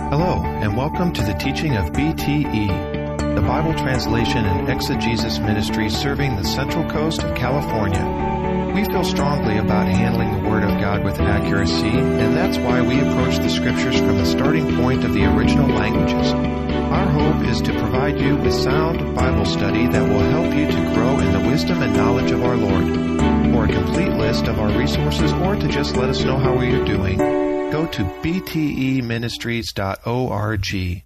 Hello, and welcome to the teaching of BTE, the Bible Translation and Exegesis Ministry serving the Central Coast of California. We feel strongly about handling the Word of God with accuracy, and that's why we approach the Scriptures from the starting point of the original languages. Our hope is to provide you with sound Bible study that will help you to grow in the wisdom and knowledge of our Lord. For a complete list of our resources or to just let us know how we are doing, go to bteministries.org.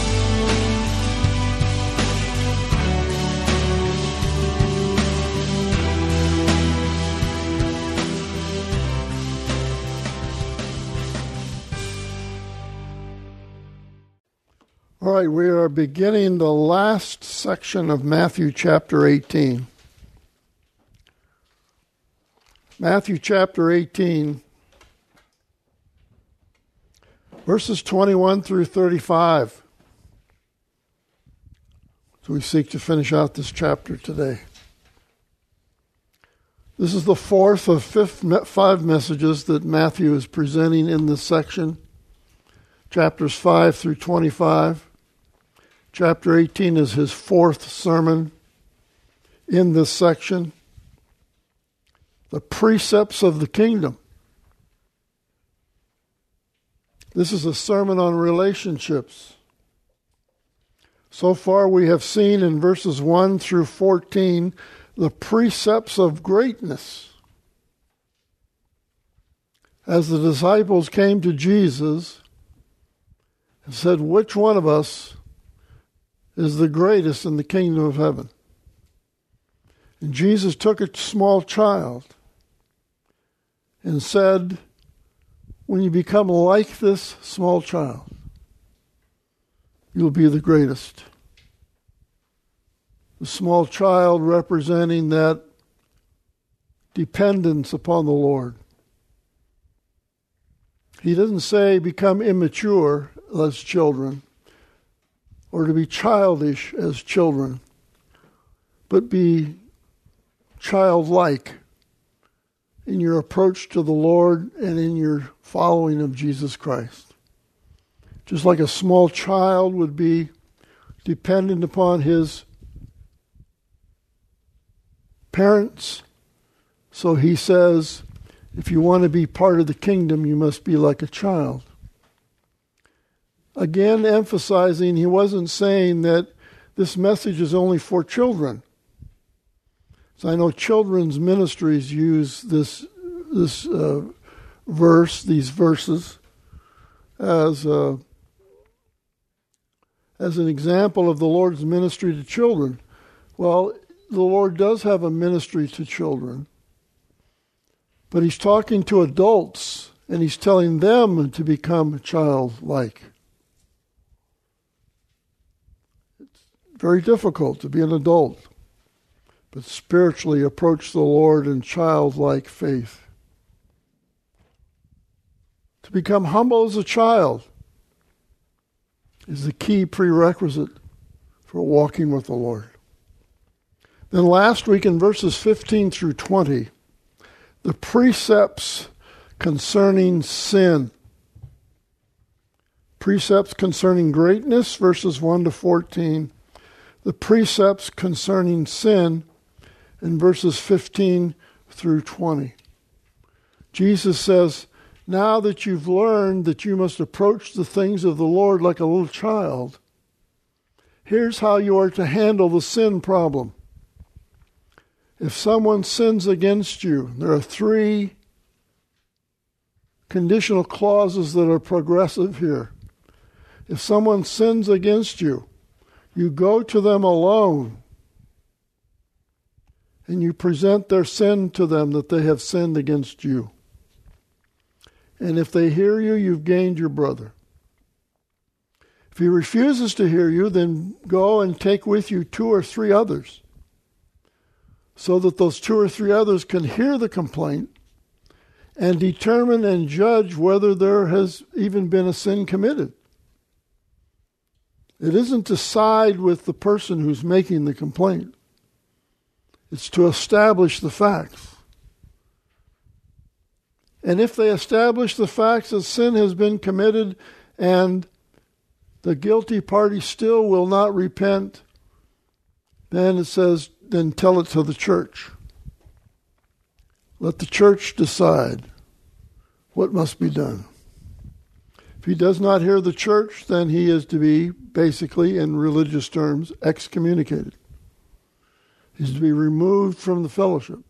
All right, we are beginning the last section of Matthew chapter 18. Matthew chapter 18, verses 21 through 35. So we seek to finish out this chapter today. This is the fourth of five messages that Matthew is presenting in this section. Chapters 5 through 25. Chapter 18 is his fourth sermon in this section. The precepts of the kingdom. This is a sermon on relationships. So far we have seen in verses 1 through 14 the precepts of greatness. As the disciples came to Jesus and said, which one of us is the greatest in the kingdom of heaven? And Jesus took a small child and said, when you become like this small child, you'll be the greatest. The small child representing that dependence upon the Lord. He doesn't say become immature as children or to be childish as children, but be childlike in your approach to the Lord and in your following of Jesus Christ. Just like a small child would be dependent upon his parents, so he says, if you want to be part of the kingdom, you must be like a child. Again, emphasizing he wasn't saying that this message is only for children. So I know children's ministries use these verses as an example of the Lord's ministry to children. Well, the Lord does have a ministry to children, but he's talking to adults and he's telling them to become childlike. It's very difficult to be an adult, but spiritually approach the Lord in childlike faith. To become humble as a child is the key prerequisite for walking with the Lord. Then last week in verses 15 through 20, the precepts concerning sin. Precepts concerning greatness, verses 1 to 14. The precepts concerning sin in verses 15 through 20. Jesus says, now that you've learned that you must approach the things of the Lord like a little child, here's how you are to handle the sin problem. If someone sins against you, there are 3 conditional clauses that are progressive here. If someone sins against you, you go to them alone and you present their sin to them that they have sinned against you. And if they hear you, you've gained your brother. If he refuses to hear you, then go and take with you 2 or 3 others, so that those 2 or 3 others can hear the complaint and determine and judge whether there has even been a sin committed. It isn't to side with the person who's making the complaint. It's to establish the facts. And if they establish the facts that sin has been committed and the guilty party still will not repent, then it says, then tell it to the church. Let the church decide what must be done. If he does not hear the church, then he is to be, basically, in religious terms, excommunicated. He's to be removed from the fellowship,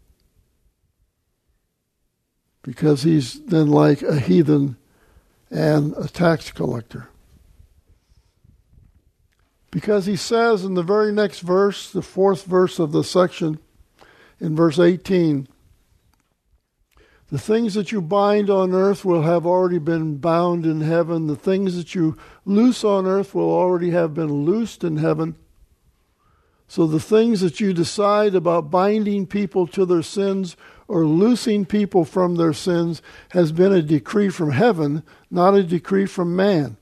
because he's then like a heathen and a tax collector. Because he says in the very next verse, the fourth verse of the section, in verse 18, the things that you bind on earth will have already been bound in heaven. The things that you loose on earth will already have been loosed in heaven. So the things that you decide about binding people to their sins or loosing people from their sins has been a decree from heaven, not a decree from man.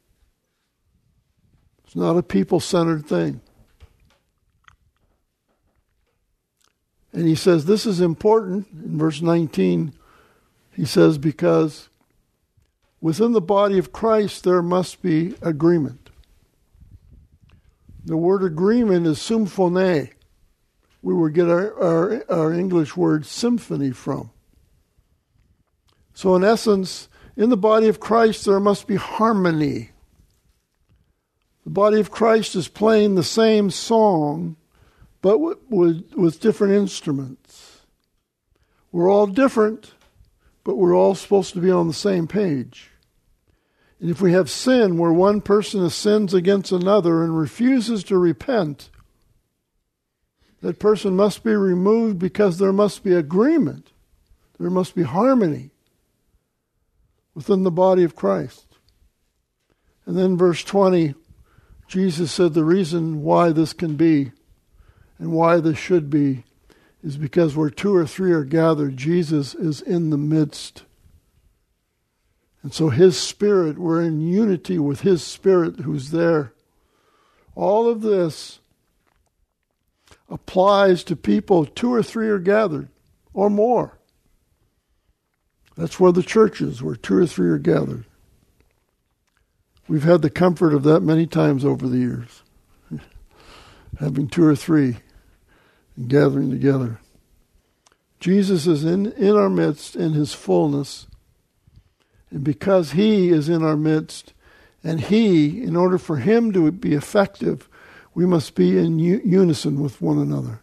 It's not a people-centered thing. And he says this is important. In verse 19, he says, because within the body of Christ there must be agreement. The word agreement is symphone. We will get our English word symphony from. So in essence, in the body of Christ there must be harmony. The body of Christ is playing the same song, but with different instruments. We're all different, but we're all supposed to be on the same page. And if we have sin where one person sins against another and refuses to repent, that person must be removed, because there must be agreement. There must be harmony within the body of Christ. And then verse 20, Jesus said the reason why this can be and why this should be is because where two or three are gathered, Jesus is in the midst. And so his Spirit, we're in unity with his Spirit who's there. All of this applies to people, two or three are gathered, or more. That's where the church is, where two or three are gathered. We've had the comfort of that many times over the years. Having two or three and gathering together. Jesus is in our midst in his fullness. And because he is in our midst, and he, in order for him to be effective, we must be in unison with one another.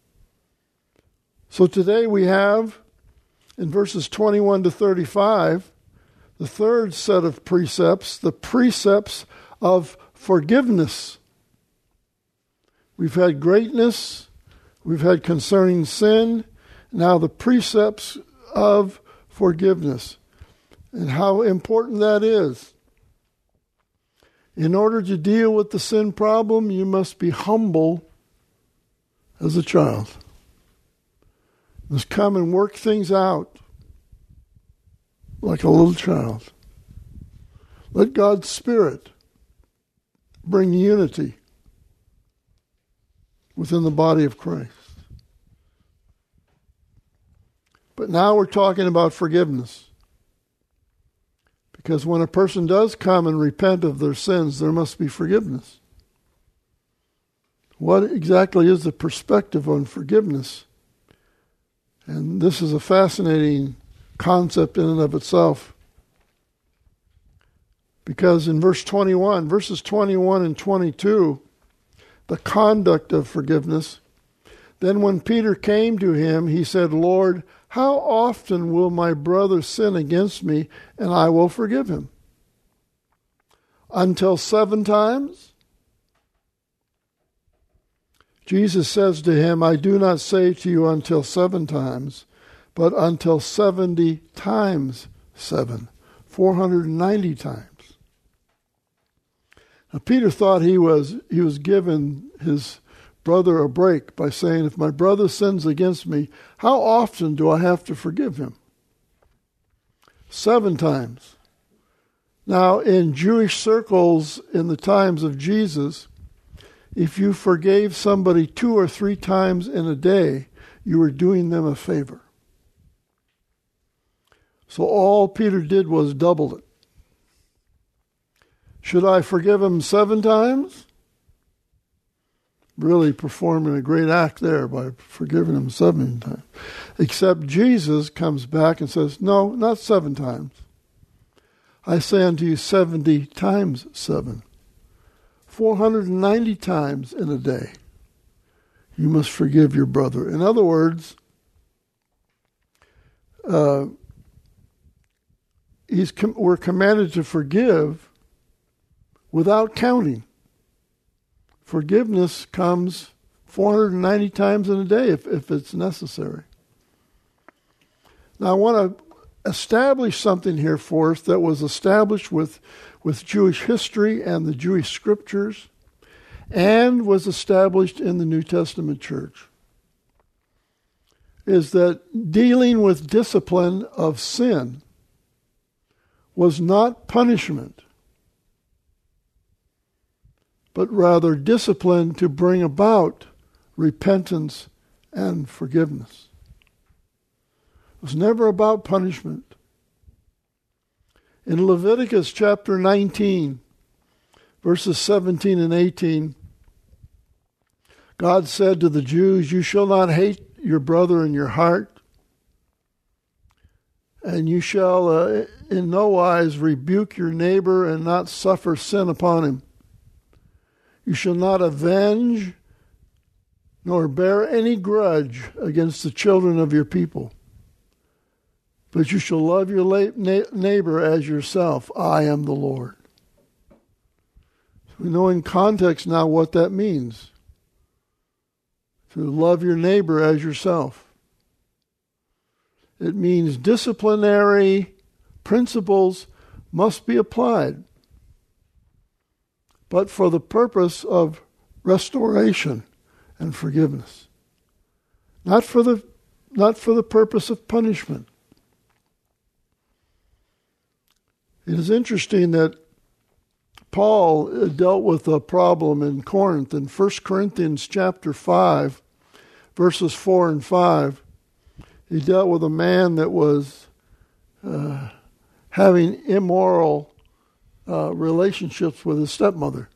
So today we have, in verses 21 to 35, the third set of precepts, the precepts of forgiveness. We've had greatness, we've had concerning sin, now the precepts of forgiveness. And how important that is. In order to deal with the sin problem, you must be humble as a child. You must come and work things out like a little child. Let God's Spirit bring unity within the body of Christ. But now we're talking about forgiveness. Because when a person does come and repent of their sins, there must be forgiveness. What exactly is the perspective on forgiveness? And this is a fascinating concept in and of itself. Because in verses 21 and 22, the conduct of forgiveness, then when Peter came to him, he said, Lord, how often will my brother sin against me, and I will forgive him? Until 7 times? Jesus says to him, I do not say to you until 7 times, but until 70 times 7, 490 times. Now Peter thought he was giving his brother a break by saying, if my brother sins against me, how often do I have to forgive him? 7 times. Now, in Jewish circles in the times of Jesus, if you forgave somebody 2 or 3 times in a day, you were doing them a favor. So all Peter did was double it. Should I forgive him 7 times? Really performing a great act there by forgiving him 7 times. Except Jesus comes back and says, no, not 7 times. I say unto you 70 times 7. 490 times in a day. You must forgive your brother. In other words, we're commanded to forgive without counting. Forgiveness comes 490 times in a day if it's necessary. Now I want to establish something here for us that was established with Jewish history and the Jewish scriptures and was established in the New Testament church. Is that dealing with discipline of sin was not punishment, but rather discipline to bring about repentance and forgiveness. It was never about punishment. In Leviticus chapter 19, verses 17 and 18, God said to the Jews, you shall not hate your brother in your heart, and you shall in no wise rebuke your neighbor and not suffer sin upon him. You shall not avenge nor bear any grudge against the children of your people, but you shall love your neighbor as yourself. I am the Lord. We know in context now what that means. To love your neighbor as yourself. It means disciplinary principles must be applied, but for the purpose of restoration and forgiveness. Not for the purpose of punishment. It is interesting that Paul dealt with a problem in Corinth in 1 Corinthians chapter 5, verses 4 and 5. He dealt with a man that was having immoral relationships with his stepmother.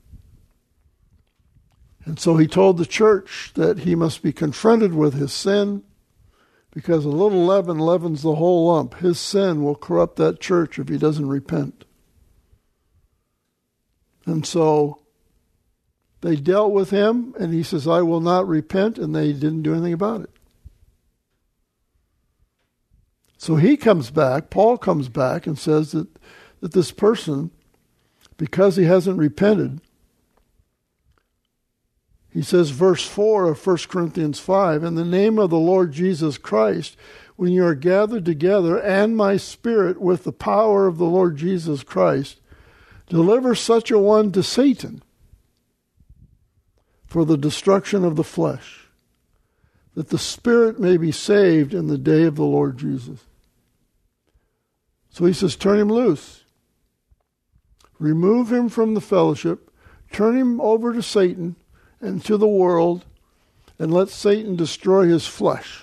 And so he told the church that he must be confronted with his sin, because a little leaven leavens the whole lump. His sin will corrupt that church if he doesn't repent. And so they dealt with him, and he says, I will not repent, and they didn't do anything about it. So he comes back, Paul comes back and says that this person, because he hasn't repented, he says, verse 4 of 1 Corinthians 5, in the name of the Lord Jesus Christ, when you are gathered together, and my spirit with the power of the Lord Jesus Christ, deliver such a one to Satan for the destruction of the flesh, that the spirit may be saved in the day of the Lord Jesus. So he says, turn him loose. Remove him from the fellowship. Turn him over to Satan and to the world, and let Satan destroy his flesh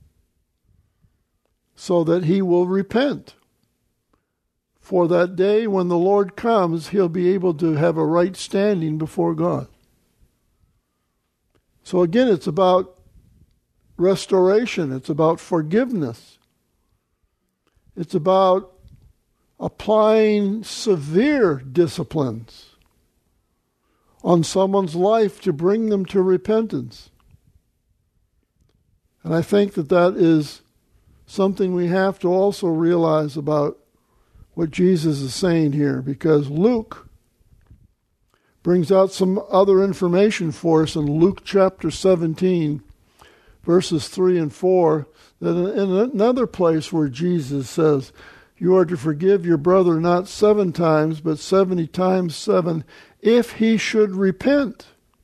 so that he will repent. For that day when the Lord comes, he'll be able to have a right standing before God. So again, it's about restoration. It's about forgiveness. It's about applying severe disciplines on someone's life to bring them to repentance. And I think that is something we have to also realize about what Jesus is saying here, because Luke brings out some other information for us in Luke chapter 17, verses 3 and 4, that in another place where Jesus says, you are to forgive your brother not 7 times, but 70 times 7, if he should repent.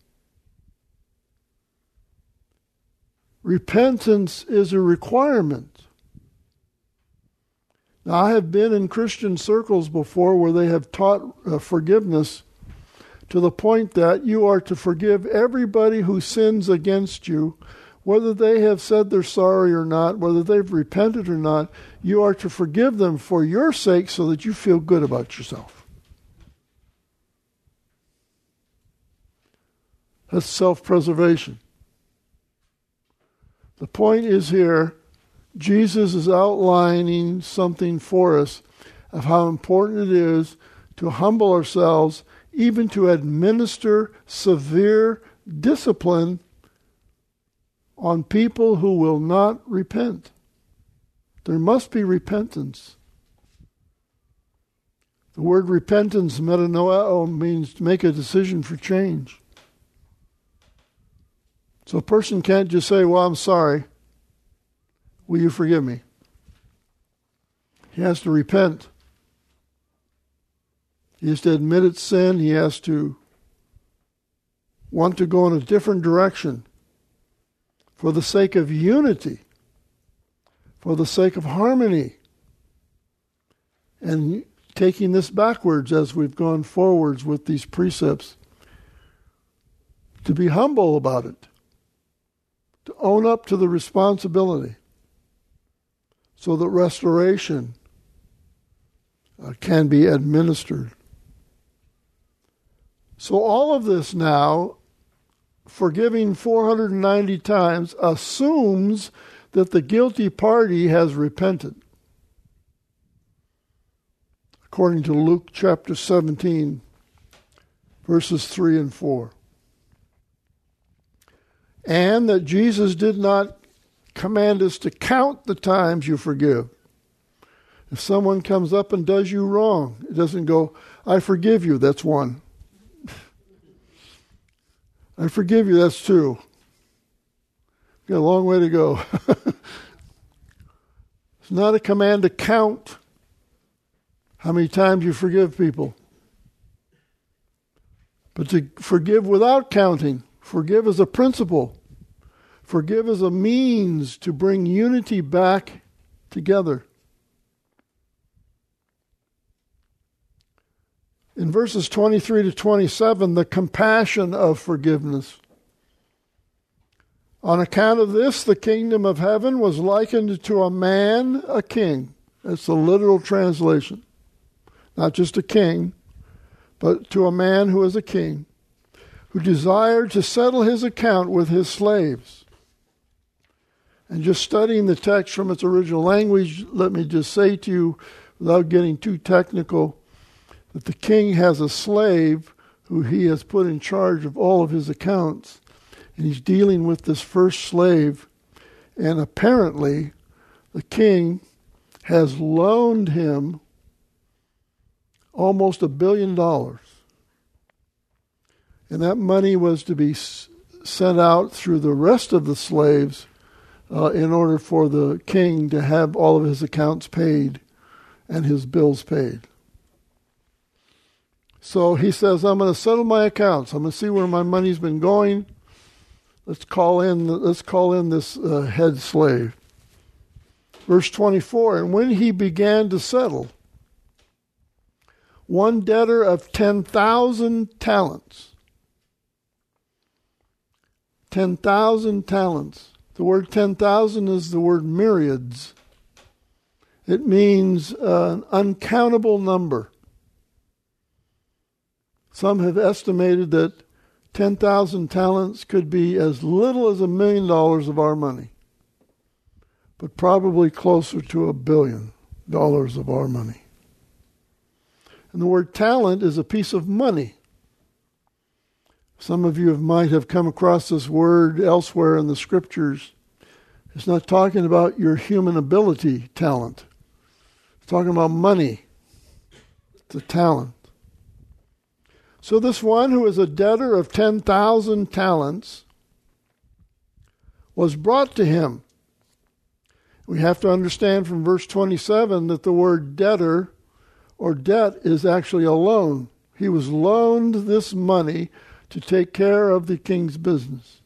Repentance is a requirement. Now, I have been in Christian circles before where they have taught forgiveness to the point that you are to forgive everybody who sins against you, whether they have said they're sorry or not, whether they've repented or not. You are to forgive them for your sake so that you feel good about yourself. That's self-preservation. The point is here, Jesus is outlining something for us of how important it is to humble ourselves, even to administer severe discipline on people who will not repent. There must be repentance. The word repentance, metanoeo, means to make a decision for change. So a person can't just say, well, I'm sorry. Will you forgive me? He has to repent. He has to admit it's sin. He has to want to go in a different direction for the sake of unity, for the sake of harmony, and taking this backwards as we've gone forwards with these precepts, to be humble about it, to own up to the responsibility so that restoration can be administered. So all of this now, forgiving 490 times, assumes that the guilty party has repented. According to Luke chapter 17, verses 3 and 4. And that Jesus did not command us to count the times you forgive. If someone comes up and does you wrong, it doesn't go, I forgive you, that's one. I forgive you, that's two. Got a long way to go. It's not a command to count how many times you forgive people, but to forgive without counting. Forgive as a principle. Forgive as a means to bring unity back together. In verses 23 to 27, the compassion of forgiveness. On account of this, the kingdom of heaven was likened to a man, a king. That's the literal translation. Not just a king, but to a man who is a king, who desired to settle his account with his slaves. And just studying the text from its original language, let me just say to you, without getting too technical, that the king has a slave who he has put in charge of all of his accounts. And he's dealing with this first slave. And apparently, the king has loaned him almost $1 billion. And that money was to be sent out through the rest of the slaves in order for the king to have all of his accounts paid and his bills paid. So he says, I'm going to settle my accounts. I'm going to see where my money's been going. Let's call in this head slave. Verse 24, and when he began to settle, one debtor of 10,000 talents. 10,000 talents. The word 10,000 is the word myriads. It means an uncountable number. Some have estimated that 10,000 talents could be as little as $1 million of our money, but probably closer to $1 billion of our money. And the word talent is a piece of money. Some of you might have come across this word elsewhere in the scriptures. It's not talking about your human ability, talent. It's talking about money. It's a talent. So this one who is a debtor of 10,000 talents was brought to him. We have to understand from verse 27 that the word debtor or debt is actually a loan. He was loaned this money to take care of the king's business.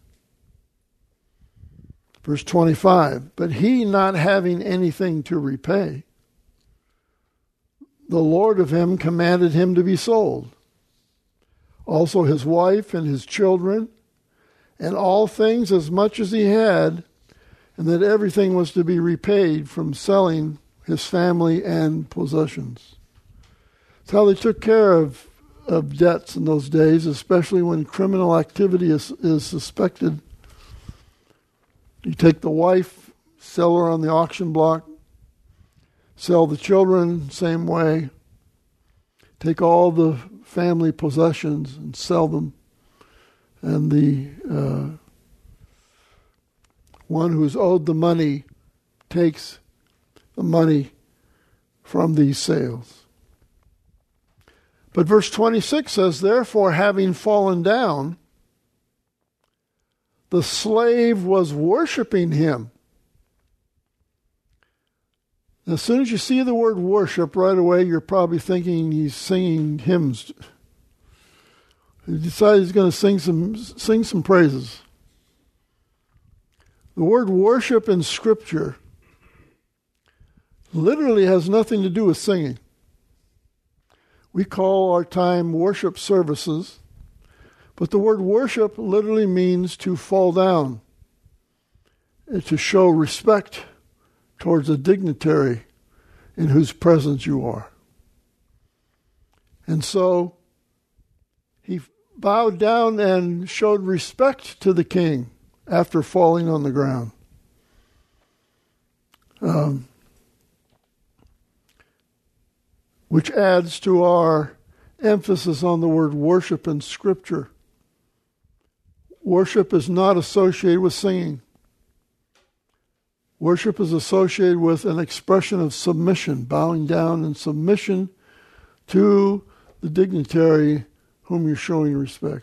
Verse 25, but he not having anything to repay, the Lord of him commanded him to be sold. Also his wife and his children, and all things as much as he had, and that everything was to be repaid from selling his family and possessions. That's how they took care of of debts in those days, especially when criminal activity is suspected. You take the wife, sell her on the auction block, sell the children, same way. Take all the family possessions and sell them. And the one who's owed the money takes the money from these sales. But verse 26 says, therefore, having fallen down, the slave was worshiping him. As soon as you see the word worship, right away you're probably thinking he's singing hymns. He decided he's going to sing some praises. The word worship in Scripture literally has nothing to do with singing. We call our time worship services, but the word worship literally means to fall down, to show respect towards a dignitary in whose presence you are. And so he bowed down and showed respect to the king after falling on the ground. Which adds to our emphasis on the word worship in Scripture. Worship is not associated with singing. Worship is associated with an expression of submission, bowing down in submission to the dignitary whom you're showing respect.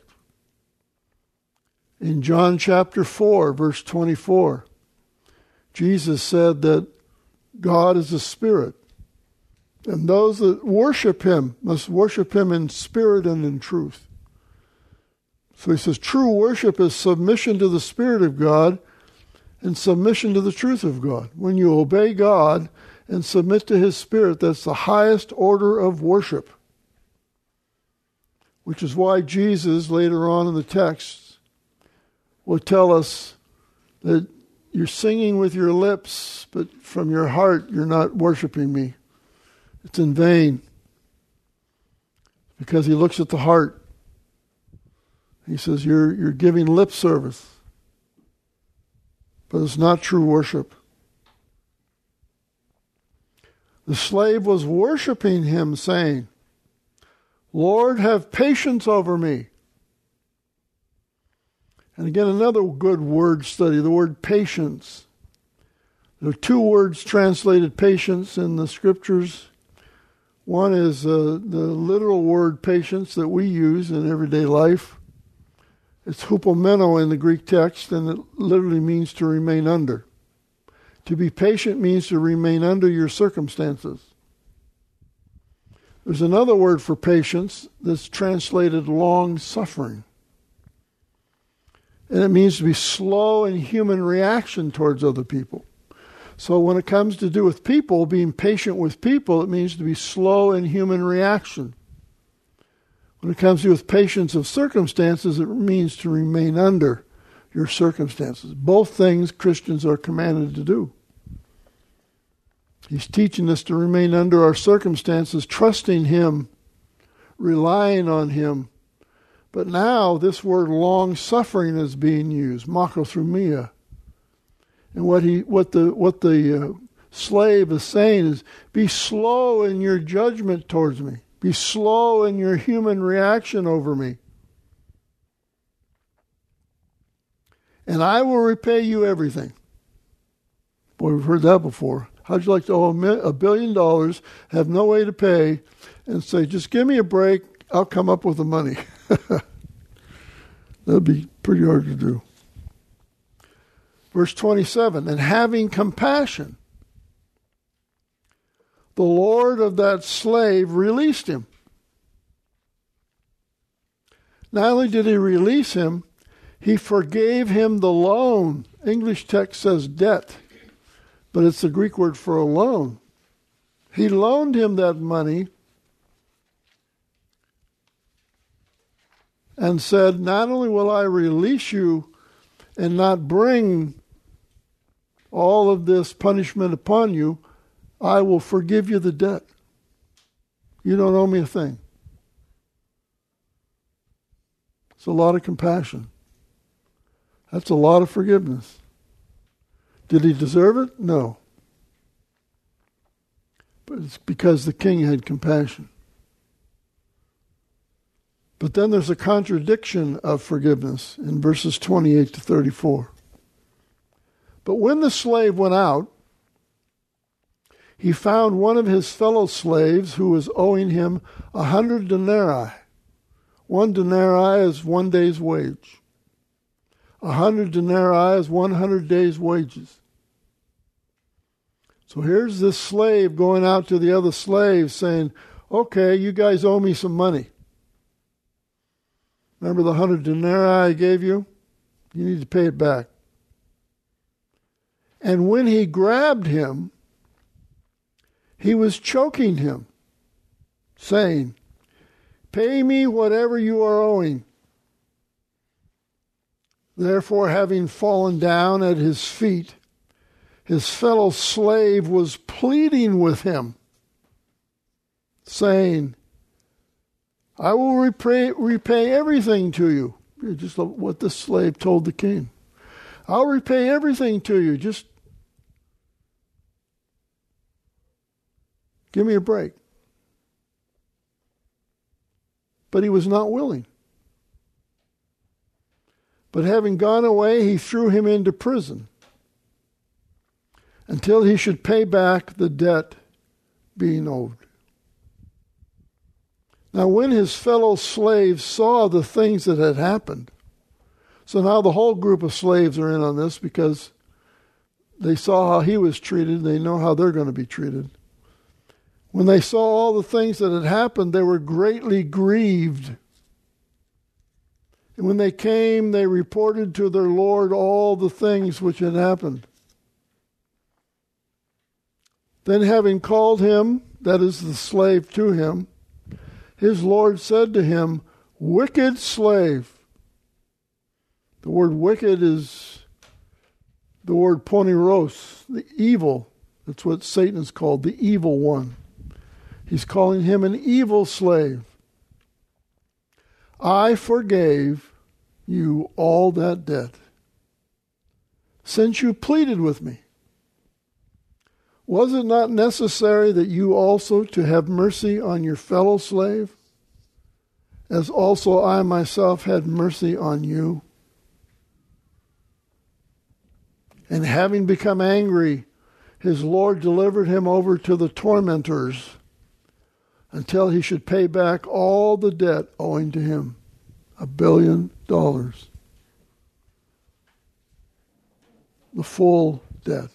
In John chapter 4, verse 24, Jesus said that God is a spirit, and those that worship him must worship him in spirit and in truth. So he says true worship is submission to the Spirit of God and submission to the truth of God. When you obey God and submit to his Spirit, that's the highest order of worship. Which is why Jesus, later on in the text, will tell us that you're singing with your lips, but from your heart you're not worshiping me. It's in vain. Because he looks at the heart. He says, you're giving lip service. But it's not true worship. The slave was worshiping him, saying, Lord, have patience over me. And again, another good word study, the word patience. There are two words translated patience in the Scriptures. One is the literal word patience that we use in everyday life. It's hupomeno in the Greek text, and it literally means to remain under. To be patient means to remain under your circumstances. There's another word for patience that's translated long-suffering. And it means to be slow in human reaction towards other people. So when it comes to do with people, being patient with people, it means to be slow in human reaction. When it comes to do with patience of circumstances, it means to remain under your circumstances. Both things Christians are commanded to do. He's teaching us to remain under our circumstances, trusting him, relying on him. But now this word long-suffering is being used, makrothumia. And what the slave is saying is, be slow in your judgment towards me. Be slow in your human reaction over me. And I will repay you everything. Boy, we've heard that before. How'd you like to owe $1 billion, have no way to pay, and say, just give me a break, I'll come up with the money. That'd be pretty hard to do. Verse 27, and having compassion, the Lord of that slave released him. Not only did he release him, he forgave him the loan. English text says debt, but it's the Greek word for a loan. He loaned him that money and said, not only will I release you and not bring all of this punishment upon you, I will forgive you the debt. You don't owe me a thing. It's a lot of compassion. That's a lot of forgiveness. Did he deserve it? No. But it's because the king had compassion. But then there's a contradiction of forgiveness in verses 28 to 34. But when the slave went out, he found one of his fellow slaves who was owing him 100 denarii. 1 denarii is 1 day's wage. 100 denarii is 100 days' wages. So here's this slave going out to the other slaves saying, okay, you guys owe me some money. Remember the 100 denarii I gave you? You need to pay it back. And when he grabbed him, he was choking him, saying, pay me whatever you are owing. Therefore, having fallen down at his feet, his fellow slave was pleading with him, saying, I will repay everything to you. Just what the slave told the king. I'll repay everything to you. Just give me a break. But he was not willing. But having gone away, he threw him into prison until he should pay back the debt being owed. Now when his fellow slaves saw the things that had happened, so now the whole group of slaves are in on this because they saw how he was treated, they know how they're going to be treated. When they saw all the things that had happened, they were greatly grieved. And when they came, they reported to their Lord all the things which had happened. Then having called him, that is the slave, to him, his Lord said to him, wicked slave. The word wicked is the word poneros, the evil. That's what Satan is called, the evil one. He's calling him an evil slave. I forgave you all that debt, since you pleaded with me. Was it not necessary that you also to have mercy on your fellow slave, as also I myself had mercy on you? And having become angry, his Lord delivered him over to the tormentors until he should pay back all the debt owing to him, $1 billion. The full debt.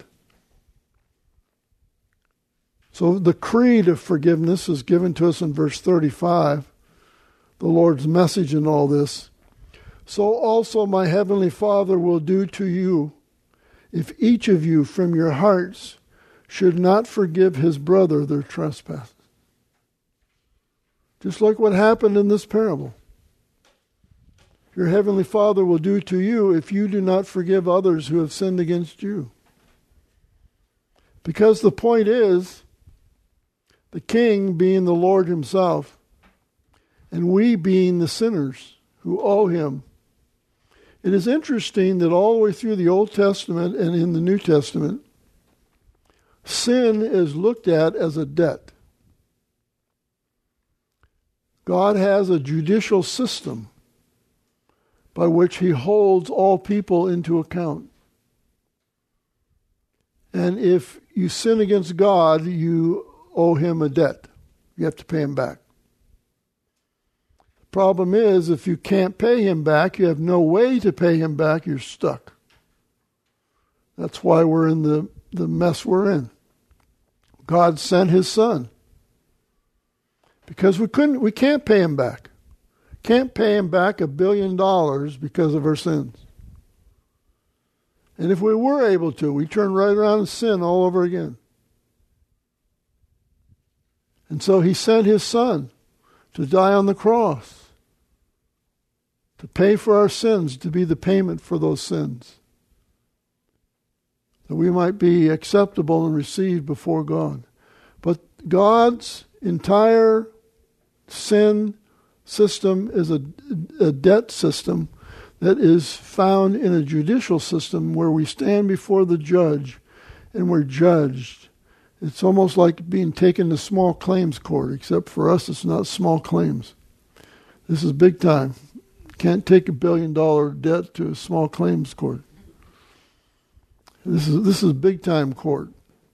So the creed of forgiveness is given to us in verse 35, the Lord's message in all this. So also my heavenly Father will do to you if each of you from your hearts should not forgive his brother their trespasses. Just like what happened in this parable. Your heavenly Father will do to you if you do not forgive others who have sinned against you. Because the point is, the king being the Lord himself, and we being the sinners who owe him. It is interesting that all the way through the Old Testament and in the New Testament, sin is looked at as a debt. God has a judicial system by which he holds all people into account. And if you sin against God, you owe him a debt. You have to pay him back. The problem is, if you can't pay him back, you have no way to pay him back, you're stuck. That's why we're in the mess we're in. God sent his son. Because we can't pay him back. Can't pay him back $1 billion because of our sins. And if we were able to, we turn right around and sin all over again. And so he sent his son to die on the cross, to pay for our sins, to be the payment for those sins, that we might be acceptable and received before God. But God's entire sin system is a debt system that is found in a judicial system where we stand before the judge and we're judged. It's almost like being taken to small claims court, except for us it's not small claims. This is big time. Can't take $1 billion debt to a small claims court. This is big time court.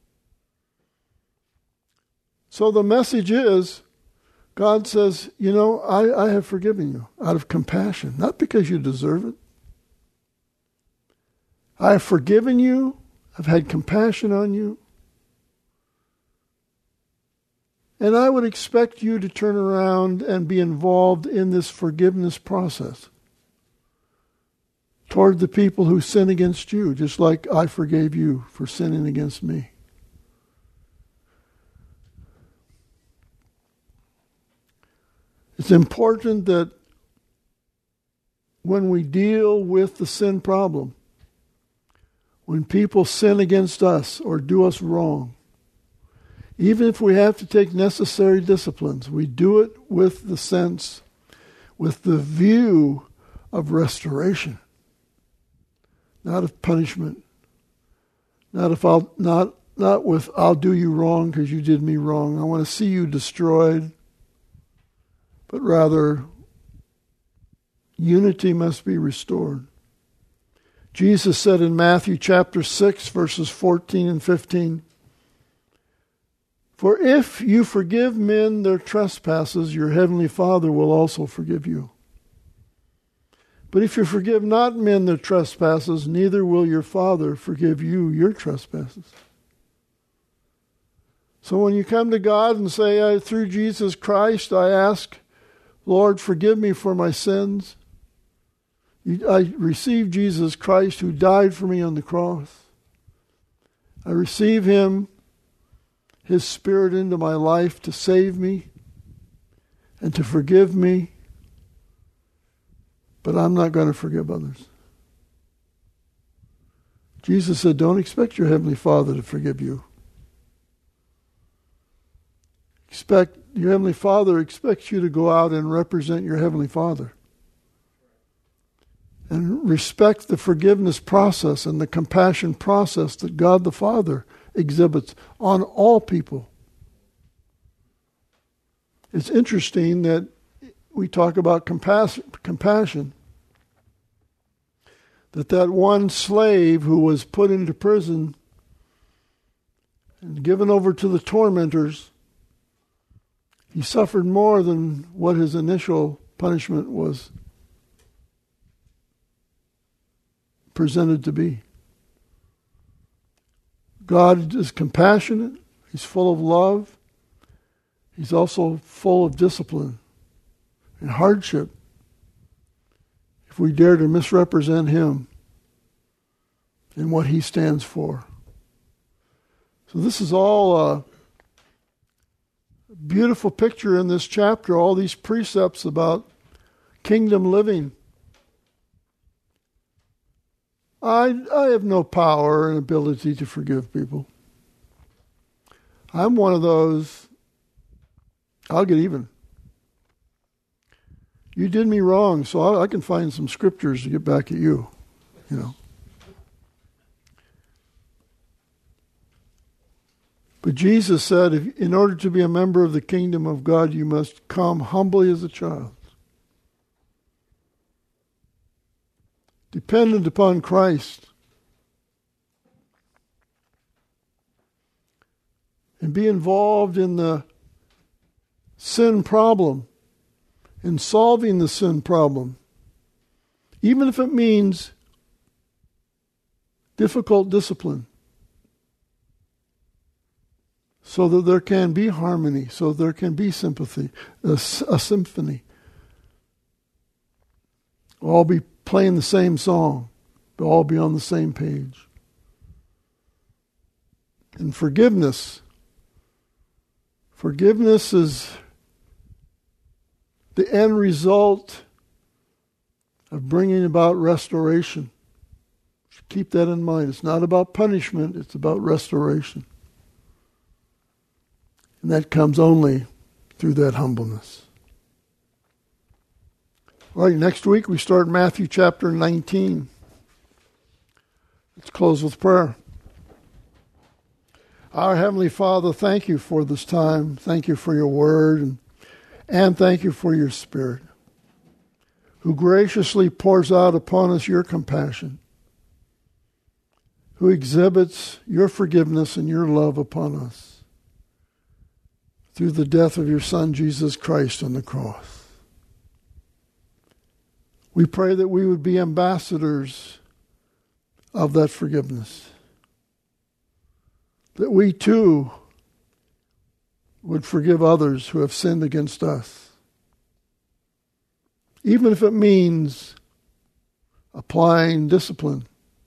So the message is, God says, I have forgiven you out of compassion, not because you deserve it. I have forgiven you. I've had compassion on you. And I would expect you to turn around and be involved in this forgiveness process toward the people who sin against you, just like I forgave you for sinning against me. It's important that when we deal with the sin problem, when people sin against us or do us wrong, even if we have to take necessary disciplines, we do it with the sense, with the view of restoration, not of punishment, not with I'll do you wrong because you did me wrong. I want to see you destroyed. But rather, unity must be restored. Jesus said in Matthew chapter 6, verses 14 and 15, "For if you forgive men their trespasses, your heavenly Father will also forgive you. But if you forgive not men their trespasses, neither will your Father forgive you your trespasses." So when you come to God and say, through Jesus Christ, I ask, Lord, forgive me for my sins. I receive Jesus Christ who died for me on the cross. I receive Him, His Spirit into my life to save me and to forgive me. But I'm not going to forgive others. Jesus said, don't expect your Heavenly Father to forgive you. Your Heavenly Father expects you to go out and represent your Heavenly Father. And respect the forgiveness process and the compassion process that God the Father exhibits on all people. It's interesting that we talk about compassion. That one slave who was put into prison and given over to the tormentors, he suffered more than what his initial punishment was presented to be. God is compassionate. He's full of love. He's also full of discipline and hardship if we dare to misrepresent Him and what He stands for. So this is all a beautiful picture in this chapter, all these precepts about kingdom living. I have no power and ability to forgive people. I'm one of those, I'll get even. You did me wrong, so I can find some scriptures to get back at you, But Jesus said, in order to be a member of the kingdom of God, you must come humbly as a child, dependent upon Christ, and be involved in the sin problem, in solving the sin problem, even if it means difficult discipline, so that there can be harmony, so there can be sympathy, a symphony. All be playing the same song, but all be on the same page. And forgiveness is the end result of bringing about restoration. Keep that in mind. It's not about punishment, it's about restoration. And that comes only through that humbleness. All right, next week we start Matthew chapter 19. Let's close with prayer. Our Heavenly Father, thank you for this time. Thank you for your word, and thank you for your Spirit, who graciously pours out upon us your compassion, who exhibits your forgiveness and your love upon us through the death of your Son, Jesus Christ, on the cross. We pray that we would be ambassadors of that forgiveness, that we too would forgive others who have sinned against us, even if it means applying discipline,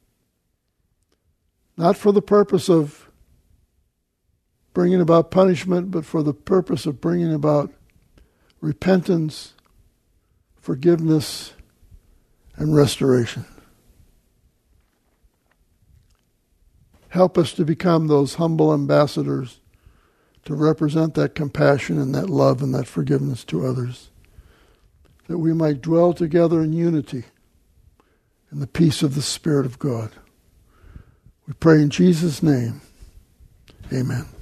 not for the purpose of bringing about punishment, but for the purpose of bringing about repentance, forgiveness, and restoration. Help us to become those humble ambassadors to represent that compassion and that love and that forgiveness to others, that we might dwell together in unity in the peace of the Spirit of God. We pray in Jesus' name. Amen.